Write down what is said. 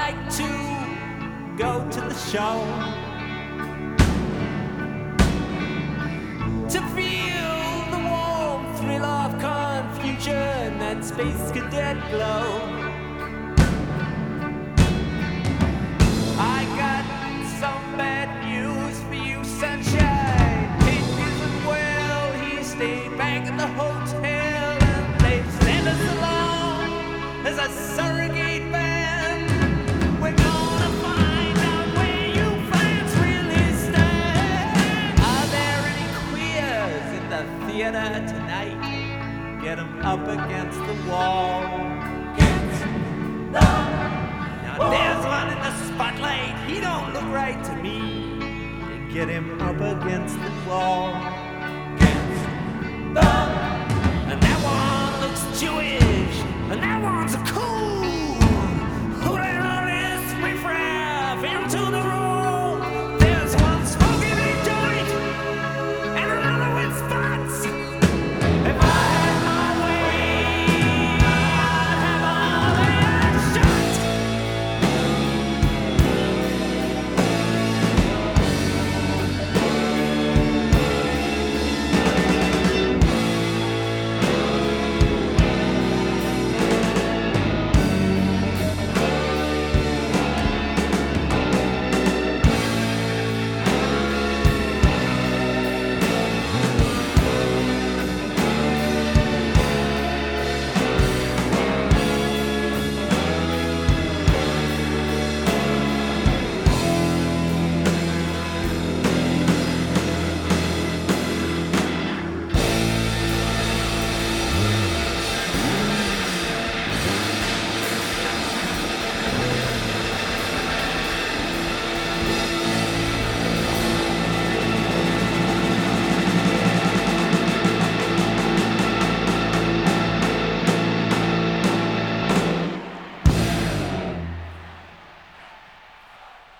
like to go to the show to feel the warm thrill of confusion and space cadet glow. I got some bad news for you, sunshine. It isn't well. He stayed back at the hotel and they sent us along as a surrogate band. We're gonna find out where you fans really stand. Are there any queers in the theater tonight? Get 'em up against the wall. Now there's one in the spotlight. He don't look right to me. Get him up against the wall.